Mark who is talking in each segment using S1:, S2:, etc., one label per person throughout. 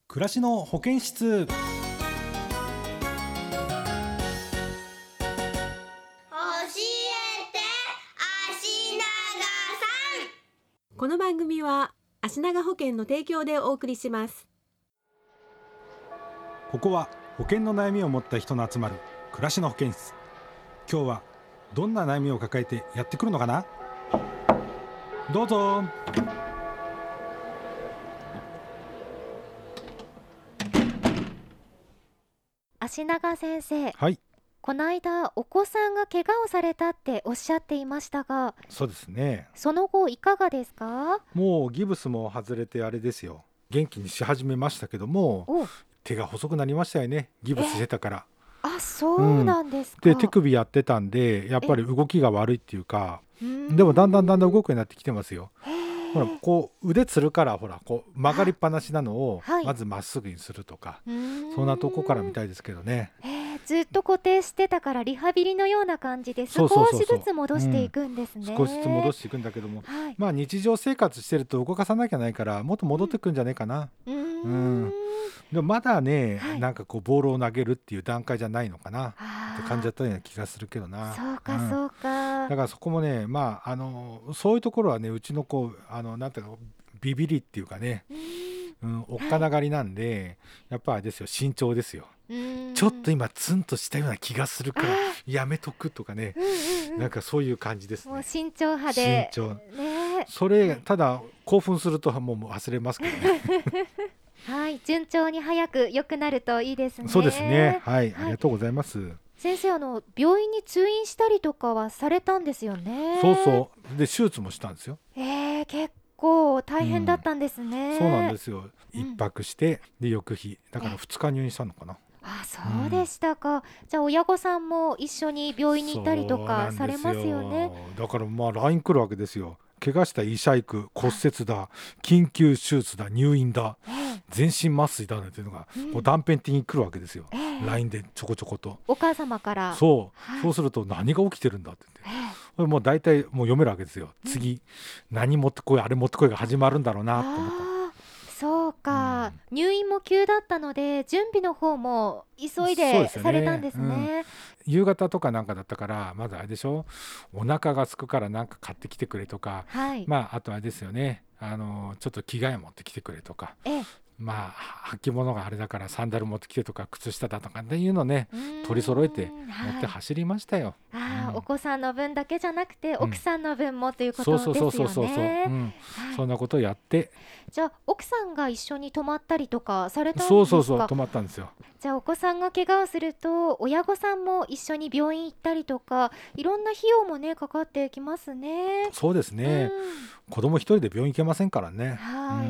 S1: 暮らしの保健室。
S2: 教えて足長さん。
S3: この番組は足長保険の提供でお送りします。
S1: ここは保険の悩みを持った人の集まる暮らしの保健室。今日はどんな悩みを抱えてやってくるのかな。どうぞ。
S4: 足長先生、
S1: はい、
S4: この間お子さんが怪我をされたっておっしゃっていましたが、
S1: そうですね。
S4: その後いかがですか？
S1: もうギブスも外れてあれですよ、元気にし始めましたけども、
S4: お、
S1: 手が細くなりましたよね、ギブスしてたから。
S4: あ、そうなんですか。
S1: で手首やってたんでやっぱり動きが悪いっていうか、
S4: で
S1: でもだんだん動くようになってきてますよ。ほら
S4: へ
S1: こう腕つるからほらこう曲がりっぱなしなのを
S4: はい
S1: まずまっすぐにするとか、
S4: ー、
S1: そんなとこから見たいですけどね。
S4: ずっと固定してたからリハビリのような感じで
S1: そ
S4: 少
S1: うそうそうそう
S4: しずつ戻していくんですね。
S1: 少しずつ戻していくんだけども、
S4: はい、
S1: まあ日常生活してると動かさなきゃないからもっと戻ってくんじゃないかな。でもまだね、
S4: はい
S1: なんかこうボールを投げるっていう段階じゃないのかな
S4: あー
S1: って感じだったような気がするけどな。
S4: そうかそうか、
S1: だからそこもね、まあそういうところはね、うちの子なんていうかビビりっていうかね、おっかながりなんで、やっぱあれですよ、慎重ですよ。ちょっと今ツンとしたような気がするからやめとくとかね、なんかそういう感じですね。
S4: もう慎重派で
S1: 慎重
S4: ね。
S1: それただ興奮するともう忘れますけどね。
S4: はい、順調に早く良くなるといいですね。
S1: そうですね、はい、ありがとうございます。
S4: 先生、病院に通院したりとかはされたんですよね。
S1: そうそうで手術もしたんですよ。
S4: 結構大変だったんですね。
S1: そうなんですよ。
S4: うん
S1: 一泊してで翌日だから2日入院したのかな。
S4: あ、そうでしたか。じゃあ親御さんも一緒に病院に行ったりとかされますよね。
S1: だからまあ LINE 来るわけですよ。怪我した医者行く、骨折だ、緊急手術だ、入院だ、全身麻酔だなんていうのが、こう断片的に来るわけですよ。LINE でちょこちょこと
S4: お母様から
S1: そう、
S4: はい、
S1: そうすると何が起きてるんだって言って、これもう大体もう読めるわけですよ。次何持ってこいあれ持ってこいが始まるんだろうなと思った。
S4: そうか、入院も急だったので準備の方も急い
S1: そう
S4: で
S1: ですよね
S4: されたんですね。
S1: 夕方とかなんかだったからまだあれでしょ、お腹が空くからなんか買ってきてくれとか、
S4: はい、
S1: まああとあれですよね、ちょっと着替え持ってきてくれとか、まあ履物があれだからサンダル持ってきてとか靴下だとかっていうのね、取り揃えて持って走りましたよ。
S4: お子さんの分だけじゃなくて、奥さんの分もということですよね。
S1: そんなことをやって、
S4: じゃあ奥さんが一緒に泊まったりとかされたんですか？
S1: そう泊まったんですよ。
S4: じゃあお子さんが怪我をすると親御さんも一緒に病院行ったりとか、いろんな費用もねかかってきますね。
S1: そうですね、子供一人で病院行けませんからね。
S4: はい、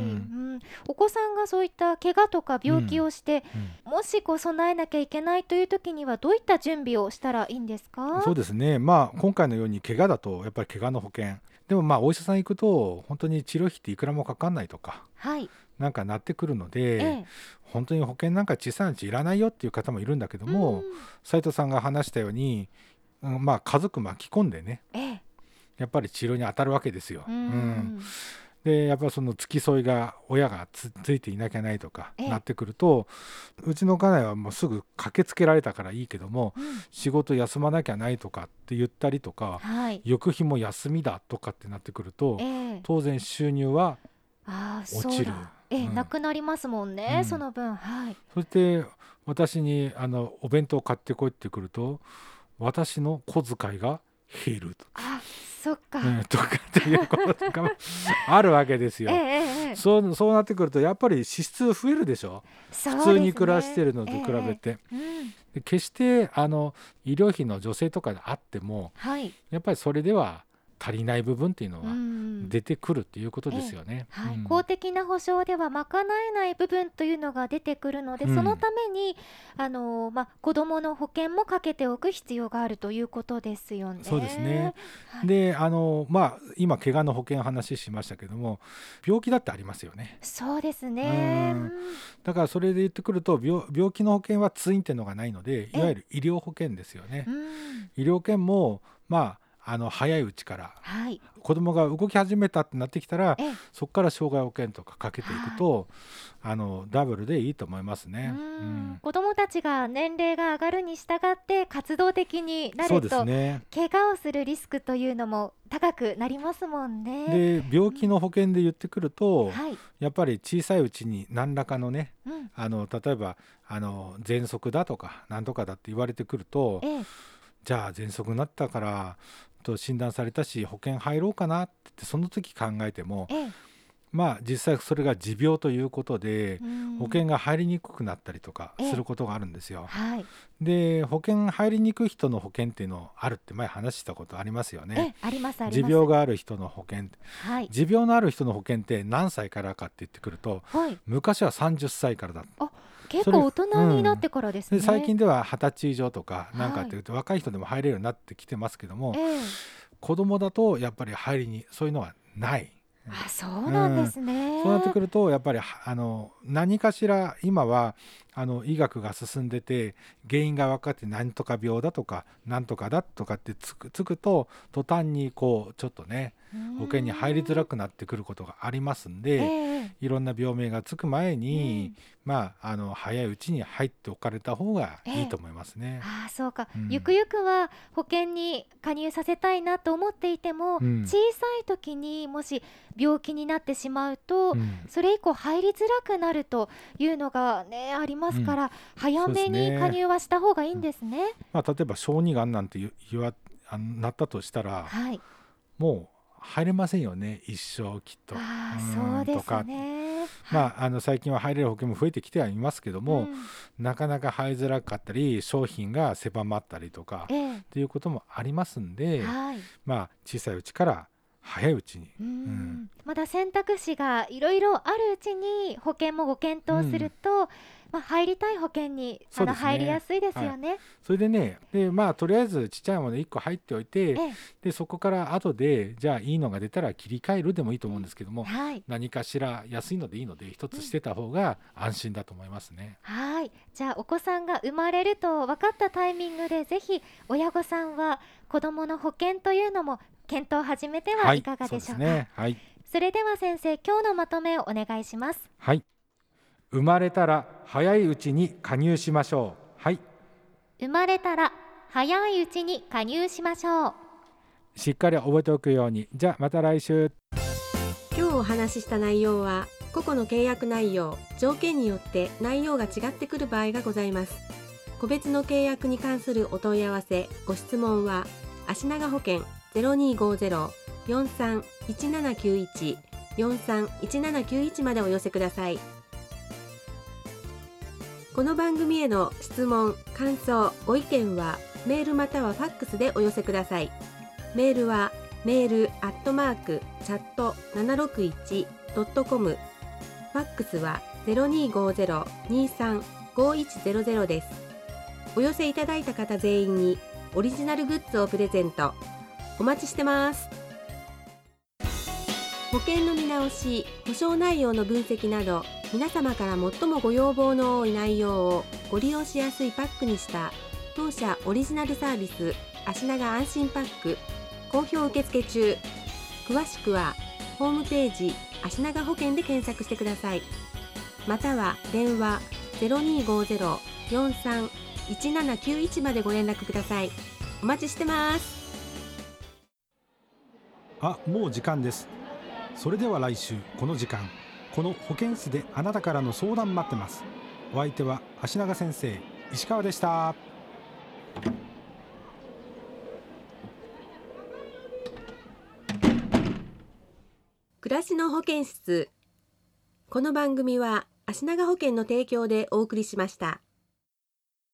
S4: お子さんがそういった怪我とか病気をして、もしこう備えなきゃいけないという時にはどういった準備をしたらいいんですか？
S1: そうですね、まあ今回のように怪我だとやっぱり怪我の保険でも、まあお医者さん行くと本当に治療費っていくらもかかんないとか、なんかなってくるので、本当に保険なんか小さなうちいらないよっていう方もいるんだけども、斉藤さんが話したように、まあ家族巻き込んでね、やっぱり治療に当たるわけですよ。でやっぱりその付き添いが親が ついていなきゃないとかなってくると、うちの家内はもうすぐ駆けつけられたからいいけども、仕事休まなきゃないとかって言ったりとか、翌日も休みだとかってなってくると、当然収入は落ちる。
S4: なくなりますもんね、その分。
S1: そして私にお弁当買ってこいってくると私の小遣いが減るとか、
S4: そっか、
S1: とかっていうこととかもあるわけですよ。そうなってくるとやっぱり支出増えるでしょ、普通に暮らしてるのと比べて。で決して医療費の助成とかであっても、やっぱりそれでは足りない部分っていうのは出てくるっていうことですよね。
S4: 公的な保障では賄えない部分というのが出てくるので、そのために子どもの保険もかけておく必要があるということですよね。
S1: そうですね。で今怪我の保険話しましたけども、病気だってありますよね。
S4: そうですね。
S1: だからそれで言ってくると病気の保険は通院っていうのがないので、いわゆる医療保険ですよね。医療保険も早いうちから、
S4: はい、
S1: 子供が動き始めたってなってきたら、
S4: ええ、
S1: そこから障害保険とかかけていくと、ダブルでいいと思いますね。
S4: 子どもたちが年齢が上がるに従って活動的にな
S1: そう
S4: ると、
S1: ですね。
S4: 怪我をするリスクというのも高くなりますもんね。
S1: で、病気の保険で言ってくると、
S4: はい、
S1: やっぱり小さいうちに何らかのね、
S4: うん、
S1: 例えば喘息だとか何とかだって言われてくると、
S4: ええ、
S1: じゃあ喘息になったからと診断されたし保険入ろうかなって言ってその時考えても、
S4: ええ、
S1: 実際それが持病ということで保険
S4: が、
S1: が入りにくくなったりとか
S4: ええ、
S1: することがあるんですよ。
S4: はい、
S1: で、保険入りにくい人の保険っていうのあるって前話したことありますよ
S4: ええ、
S1: ね。
S4: ありますあり
S1: 持
S4: ます。
S1: 病がある人の保険、
S4: はい、
S1: 持病のある人の保険って何歳からかって言ってくると、
S4: はい、
S1: 昔は30歳からだ。
S4: あ、結構大人になってからですね。
S1: で最近では20歳以上とかなんか
S4: はい、
S1: っていうと若い人でも入れるようになってきてますけども、
S4: ええ、
S1: 子供だとやっぱり入りにそういうのはない。
S4: あ、そうなんですね。
S1: そうなってくるとやっぱり何かしら今は医学が進んでて原因が分かって何とか病だとか何とかだとかってつくと途端にこうちょっとね保険に入りづらくなってくることがありますんで、いろんな病名がつく前に、早いうちに入っておかれた方がいいと思いますね。
S4: ああ、そうか、ゆくゆくは保険に加入させたいなと思っていても、小さい時にもし病気になってしまうと、それ以降入りづらくなるというのがねありますから、早めに加入はした方がいいんですね。
S1: 例えば小児がんなんてなったとしたら、
S4: はい、
S1: もう入れませんよね一生きっと。
S4: ああ、そうですね。
S1: 最近は入れる保険も増えてきてはいますけども、なかなか入りづらかったり商品が狭まったりとかっていうこともありますんで、
S4: はい、
S1: 小さいうちから早いうちに、
S4: まだ選択肢がいろいろあるうちに保険もご検討すると、入りたい保険に
S1: そうですね
S4: 入りやすいですよね。
S1: それでね、とりあえずちっちゃいもの1個入っておいて、でそこから後でじゃあいいのが出たら切り替えるでもいいと思うんですけども、
S4: はい、
S1: 何かしら安いのでいいので一つしてた方が安心だと思いますね。
S4: はい、じゃあお子さんが生まれると分かったタイミングでぜひ親御さんは子どもの保険というのも検討を始めてはいかがでしょうか。
S1: そうですね。はい、
S4: それでは先生、今日のまとめをお願いします。
S1: はい、生まれたら早いうちに加入しましょう。はい、
S4: 生まれたら早いうちに加入しましょう。
S1: しっかり覚えておくように。じゃあまた来週。
S3: 今日お話しした内容は個々の契約内容、条件によって内容が違ってくる場合がございます。個別の契約に関するお問い合わせ、ご質問は足長保険 0250-431791 431791までお寄せください。この番組への質問、感想、ご意見はメールまたはファックスでお寄せください。メールはmail@chat761.com、ファックスは 0250-235100 です。お寄せいただいた方全員にオリジナルグッズをプレゼント。お待ちしてます。保険の見直し、保証内容の分析など、皆様から最もご要望の多い内容をご利用しやすいパックにした当社オリジナルサービス足長安心パック、好評受付中。詳しくはホームページ足長保険で検索してください。または電話 0250-431791 までご連絡ください。お待ちしてます。
S1: もう時間です。それでは来週この時間、この保健室であなたからの相談待ってます。お相手は足長先生、石川でした。
S3: 暮らしの保健室。この番組は足長保険の提供でお送りしました。